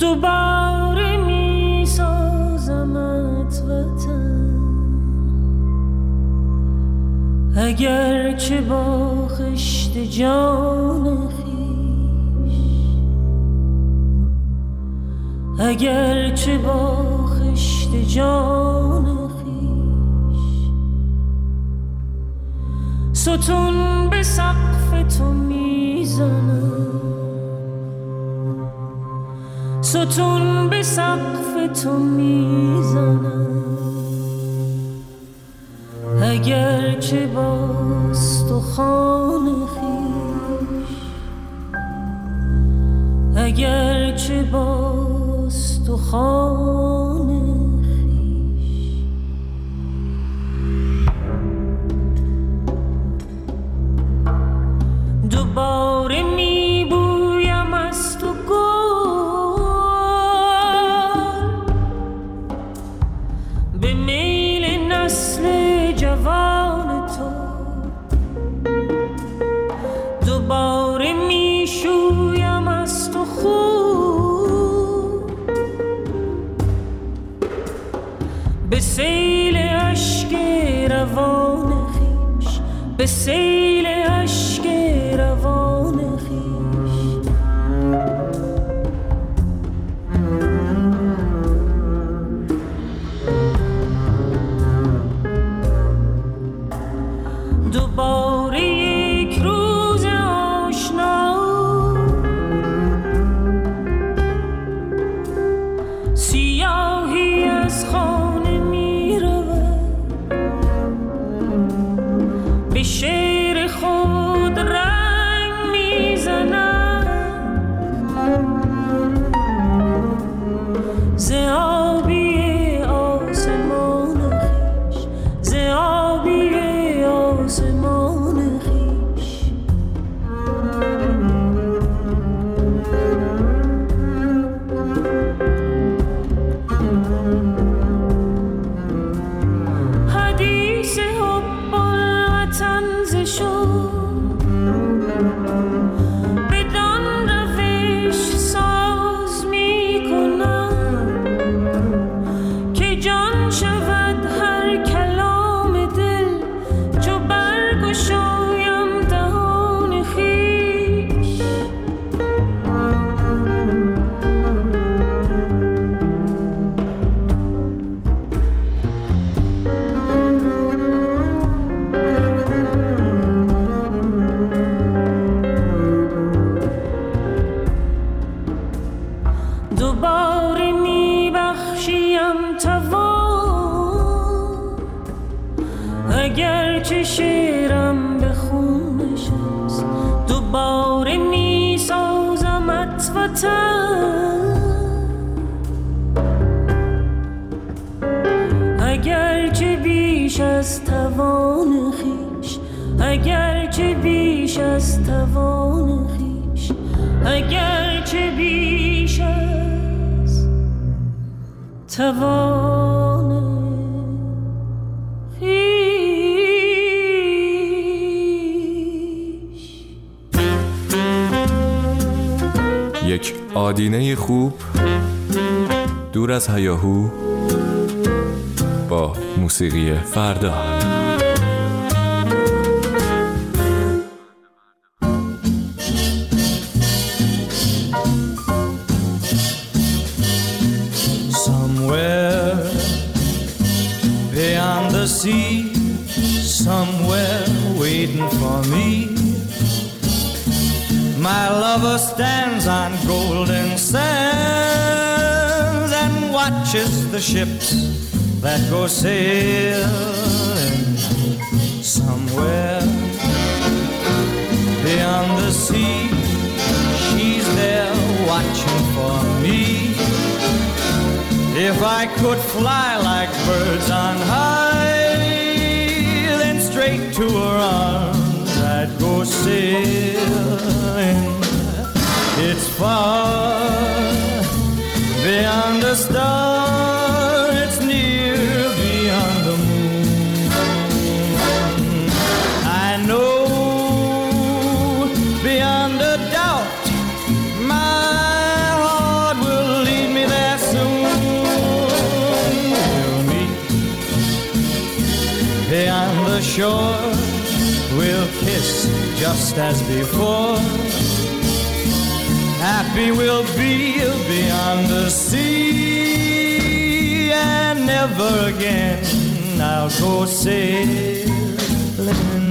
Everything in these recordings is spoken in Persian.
دوباره می سازمت وطن، اگر چه با خشت جان خویش، اگر چه با خشت جان خویش، ستون به سقف تو میزنم، ستون به سقف تو میزنم، اگر چه با استخوان خویش، اگر چه با استخوان خویش. دوباره میبویم از تو گل به میل نسل جوان تو، دوباره میشویم از تو خون به سیل اشک روان خویش، به سیل اشک روان خویش. دوباره یک روز آشنا، سیاهی از خانه می رود، به شعر خود رنگ می زند، ز آبی آسمان خویش، ز آبی آسمان خویش. حدیث حب الوطن ز شد بدان روش ساز می کنم که جان شود هر کلام دل چو برگشایم دهان خویش. دوباره میبخشیم توان، اگر چه شعرم به خون نشست، دوباره میسازمت وطن، اگر چه بیش از توان خویش، اگر چه بیش از توان خویش، اگر چه بیش از توان خویش. یک آدینه خوب دور از هیاهو با موسیقی فردا. Somewhere beyond the sea, somewhere waiting for me, my lover stands on golden sands and watches the ships that go sailing. Somewhere beyond the sea, she's there watching for me. If I could fly like birds on high, then straight to her arms I'd go sailing. It's far beyond the star, it's near beyond the moon. I know beyond a doubt my heart will lead shore. We'll kiss just as before. Happy we'll be beyond the sea, and never again I'll go sailing.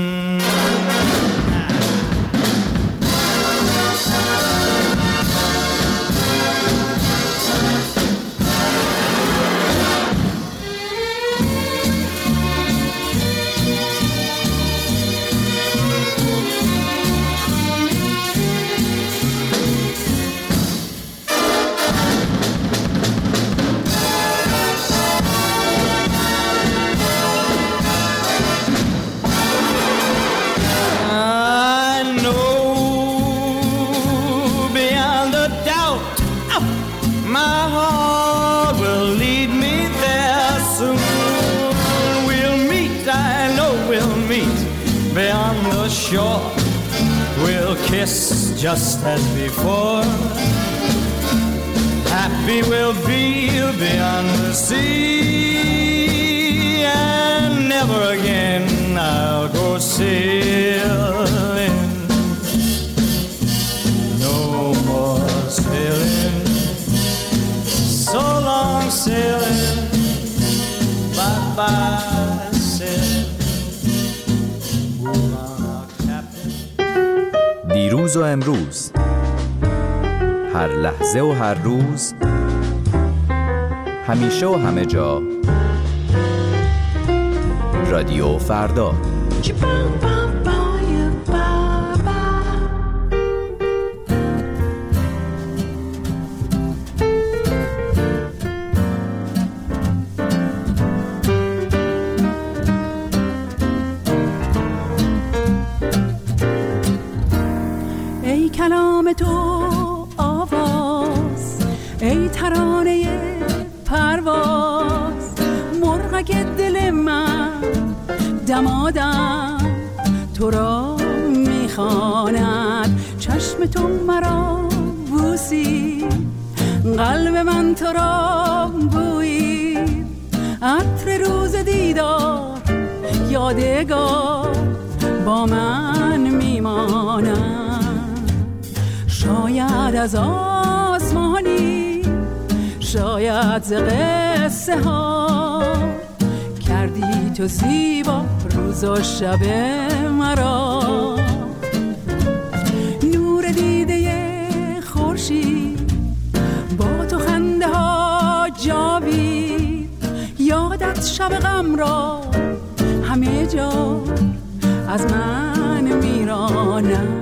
We'll kiss just as before. Happy we'll be beyond the sea, and never again I'll go sailing. No more sailing, so long sailing, bye-bye sailing. دیروز و امروز، هر لحظه و هر روز، همیشه و همه جا، رادیو فردا. ای کلام تو آواز، ای ترانه پرواز، مرغک دل من دمادم تو را میخواند. چشم تو مرا بوسی، قلب من تو را بویی، عطر روز دیدار یادگار با من میماند. شاید از آسمانی، شاید ز قصه ها، کردی تو زیبا روز و شب مرا. نور دیده خورشید، با تو خنده ها جاوید، یادت شب غم را همه جا از من میرانم.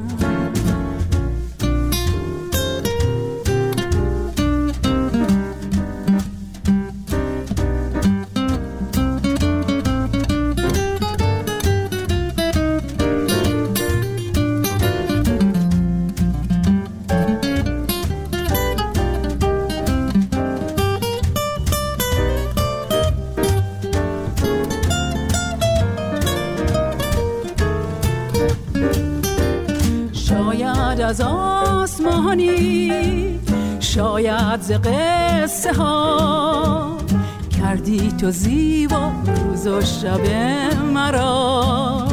از آسمانی، شاید ز قصه ها، کردی تو زیبا روز و شب مرا.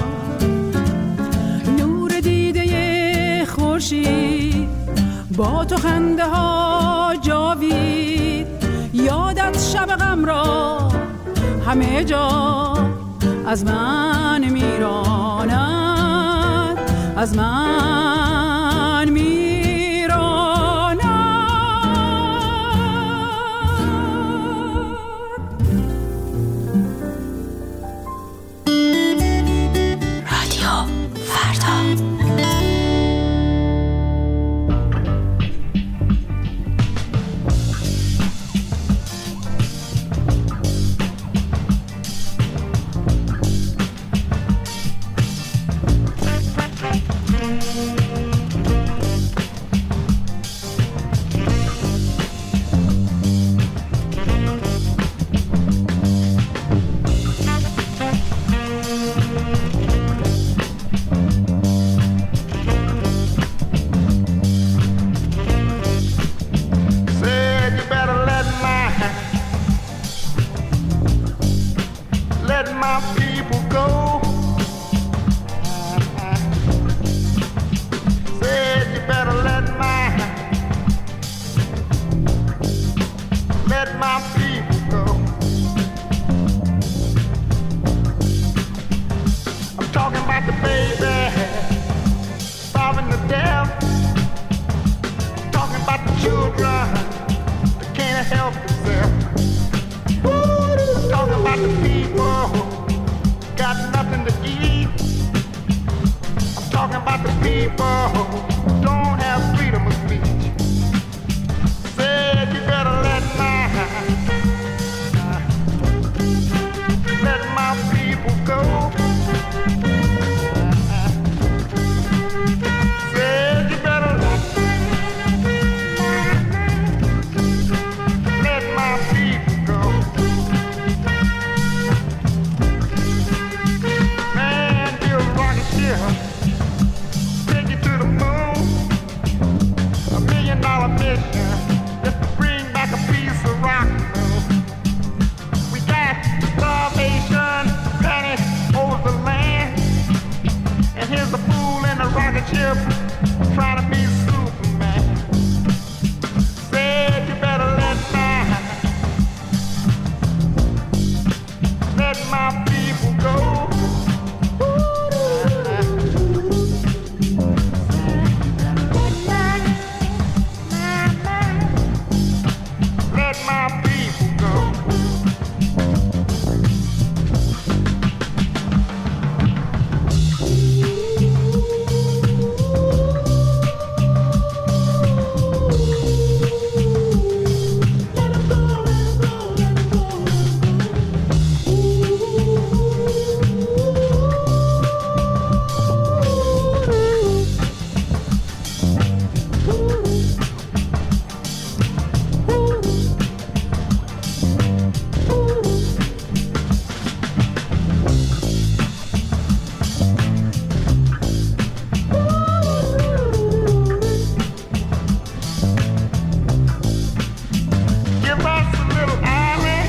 نور دیده خورشید، با تو خنده ها جاوید، یادت شب غم را همه جا از من میراند، از من میراند. رادیو فردا. let my people go. I'm talking about the baby starving to death. I'm talking about the children that can't help themselves. I'm talking about the people got nothing to eat. I'm talking about the people who don't have freedom of speech. Said you better let my people go. Said you better let my people go. Man, build a rocket ship, take you to the moon. $1 million mission just to bring back a piece of rock. We got starvation, panic over the land, and here's a fool in a rocket ship trying to be Superman. Said you better let my people go. Let my people go. Give us a little island,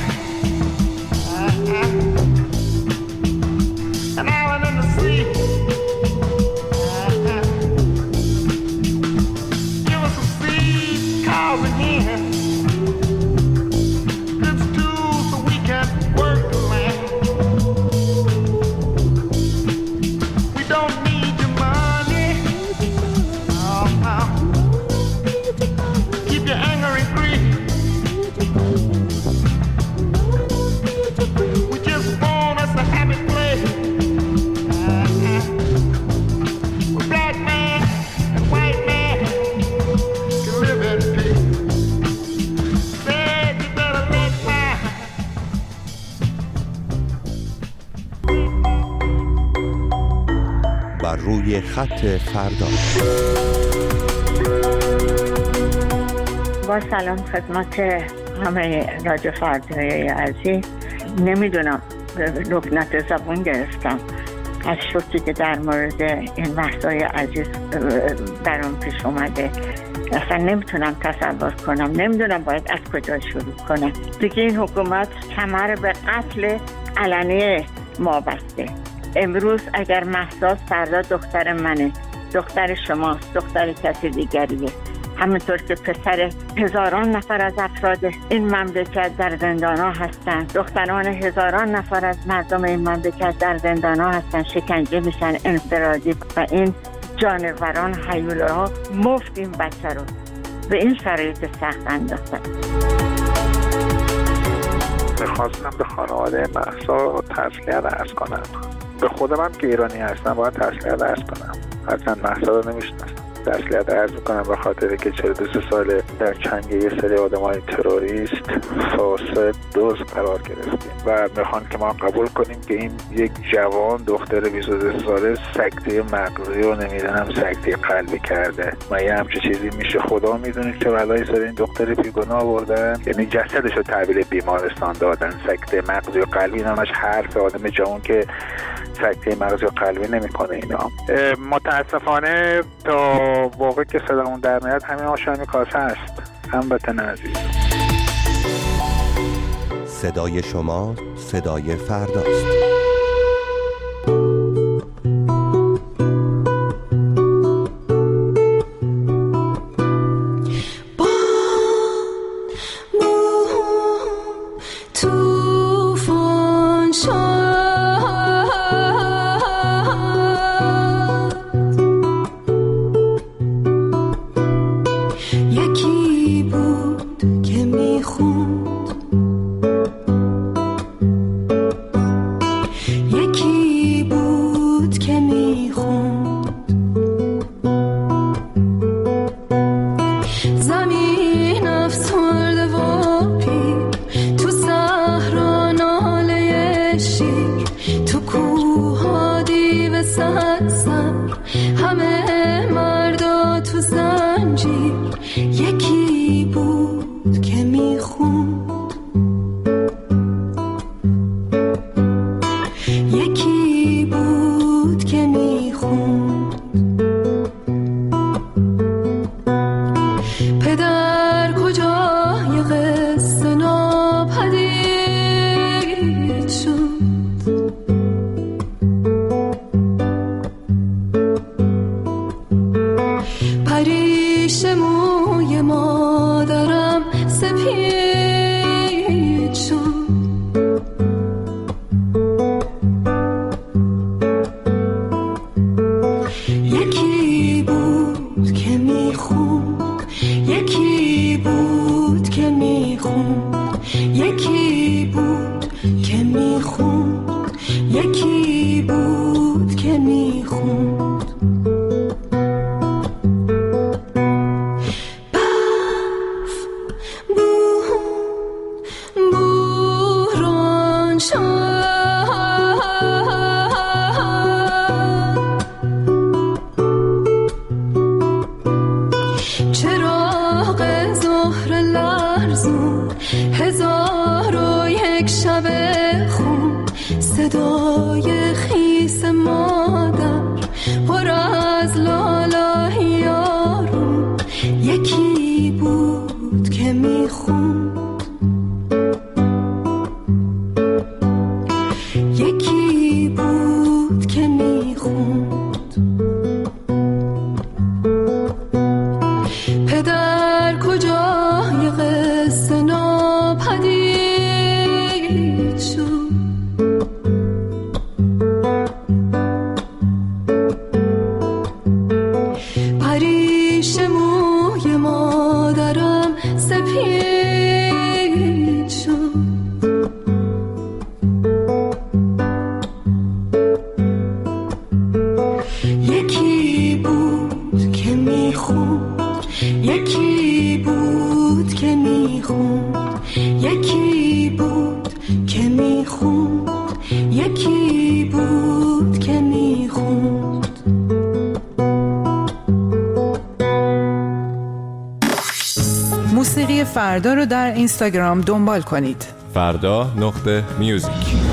an island in the sea. Give us some seeds, cows and hens, good tools so we can work the land. We don't need your money. Oh, no. Keep your anger and greed. We just want us a happy place. Where black man and white man can live in peace. Said you better let بر روی خط فردا. با سلام خدمت همه رادیو فردای عزیز. نمیدونم لکنت زبون گرفتم از شوکی که در مورد این بحثای عزیز برام پیش اومده. اصلا نمیتونم تصور کنم، نمیدونم باید از کجا شروع کنم. دیگه این حکومت کمر به قتل علنی ما بسته. امروز اگر مهسا فردا دختر منه، دختر شماست، دختر کسی دیگریه. همونطور که پسر هزاران نفر از افراد این مملکت در زندان‌ها هستند، دختران هزاران نفر از مردم این مملکت در زندان‌ها هستند، شکنجه میشن انفرادی و این جانوران هیولاها مفت این بچه رو به این شرایط سخت انداختن. میخواستم به خانواده مهسا تسلیت عرض کنم. به خودم هم که ایرانی هستم باید تسلیت عرض کنم. حتما مهسا رو نمیشناسم. تسلیت عرض میکنم به خاطر که 42 سال در چنگ یه سری آدمای تروریست فاسد دزد قرار گرفتیم و میخوان که ما قبول کنیم که این یک جوان دختر 22 ساله سکته مغزی و نمیدونم سکته قلبی کرده. ما یه همچه چیزی میشه؟ خدا میدونه که ولای سر این دختر بیگناه آوردن، یعنی جسدش رو تحویل بیمارستان دادن. سکته مغزی و قلبی نامش حرف آدم جوان که سکته مغزی و قلبی نمیکنه. اینا متاسفانه تا واقعی که صدامون در میاد همین آشامی کاسه است. هموطن عزیز، صدای شما صدای فرداست. با سپید شد. یکی بود که میخوند، یکی بود که میخوند، یکی بود که میخوند، یکی بود که میخوند. هزار و یک شب خون، صدای خیس مادر پر از لالای یارون. یکی بود که میخوند، یکی بود که میخوند. پدر کجای قصه ناپدید شد. پریش موی مادرم سپید شد. یکی بود که میخوند، یکی بود که میخوند، یکی بود که میخوند، یکی بود که میخوند. موسیقی فردا رو در اینستاگرام دنبال کنید. فردا.music.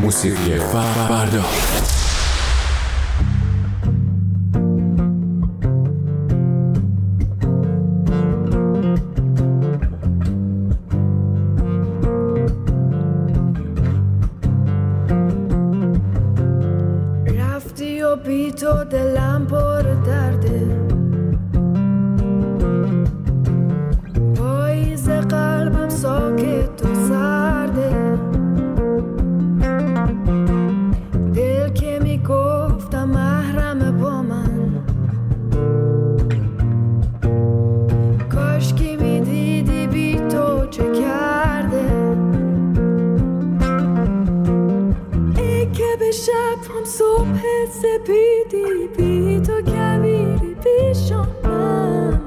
موسیقی فردا. رفتی و بی تو دلم پر درده، پاییز قلبم ساکت و سرده، دل که میگفتم محرم با من، کاش که میدیدی بی تو چه کرده. ای که به شب هم صبح سپیدی، بی تو کبیری پیشم من،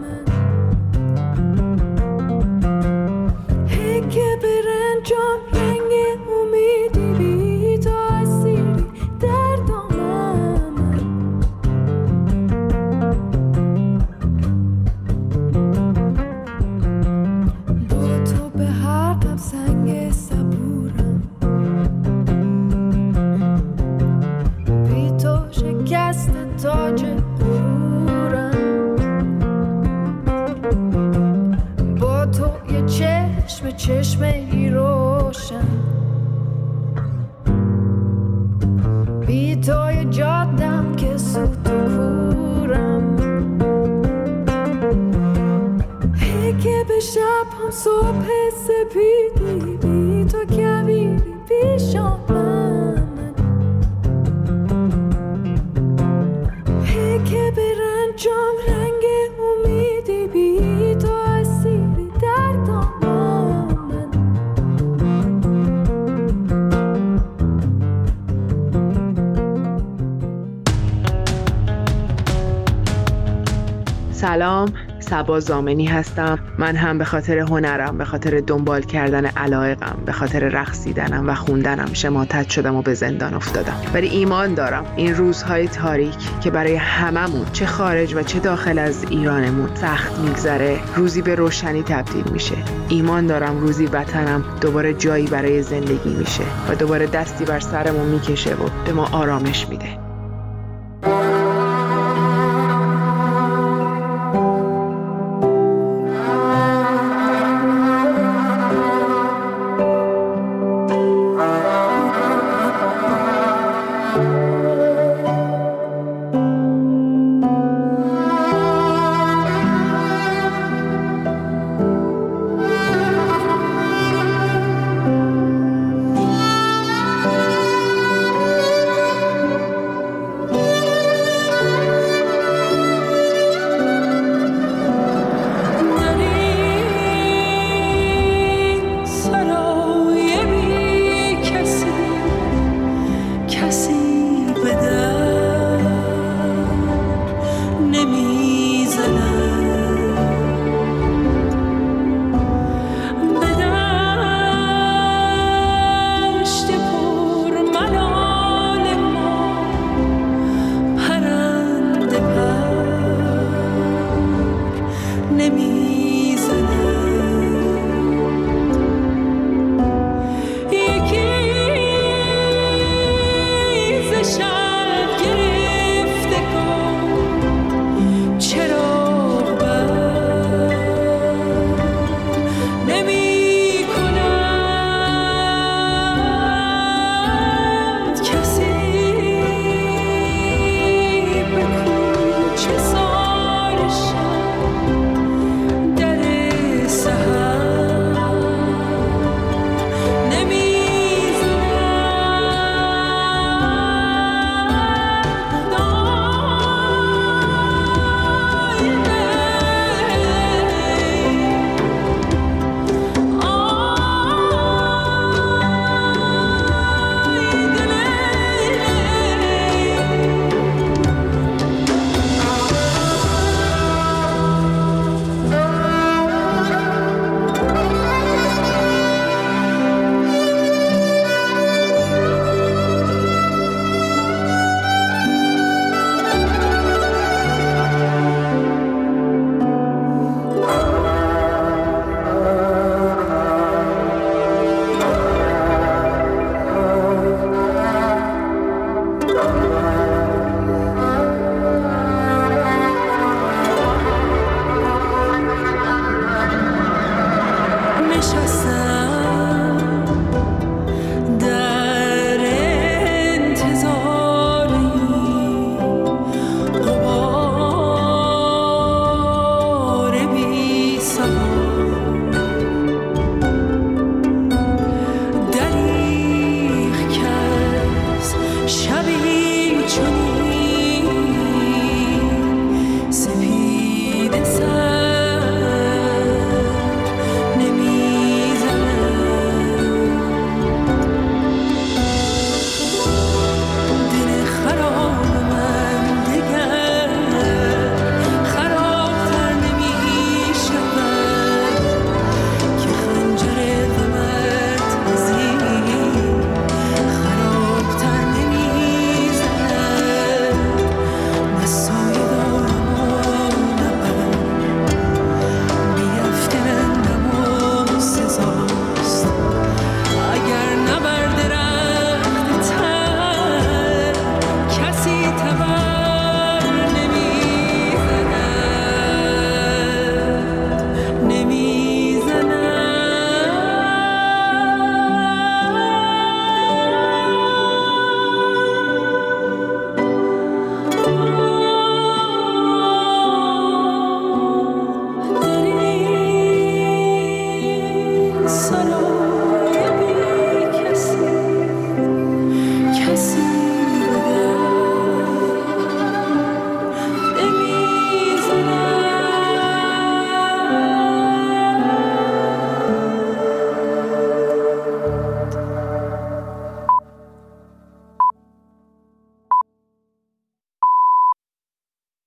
ای که به رنجام رنگ امیدی، بی تو اسیری در دامن. با تو به هر قم سنگ صبورم، بی تو شکست تاج غرورم. با تو یه چشم ای روشن، بی تو یه جادم که سوت و کورم. ای که به شب هم صبح سپیدی، بی تو کبیری پیشم من، ای که به رنجام رنگ امیدی، بی تو اسیری در دامن. سلام، صبا زامنی هستم. من هم به خاطر هنرم، به خاطر دنبال کردن علایقم، به خاطر رقصیدنم و خوندنم شماتت شدم و به زندان افتادم. ولی ایمان دارم این روزهای تاریک که برای هممون چه خارج و چه داخل از ایرانمون سخت میگذره، روزی به روشنی تبدیل میشه. ایمان دارم روزی وطنم دوباره جایی برای زندگی میشه و دوباره دستی بر سرمون میکشه و به ما آرامش میده.